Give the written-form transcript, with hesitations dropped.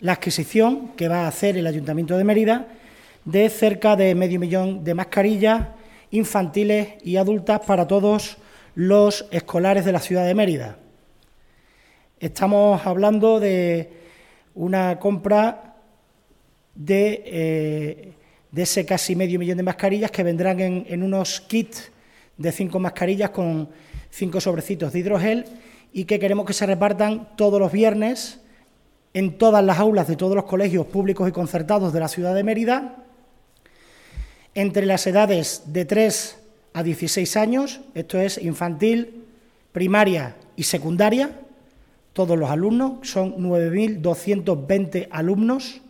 la adquisición que va a hacer el Ayuntamiento de Mérida de cerca de 500.000 de mascarillas infantiles y adultas para todos los escolares de la ciudad de Mérida. Estamos hablando de una compra de ese casi 500.000 de mascarillas que vendrán en unos kits de 5 mascarillas con 5 sobrecitos de hidrogel y que queremos que se repartan todos los viernes en todas las aulas de todos los colegios públicos y concertados de la ciudad de Mérida, entre las edades de 3 a 16 años, esto es infantil, primaria y secundaria, todos los alumnos, son 9.220 alumnos,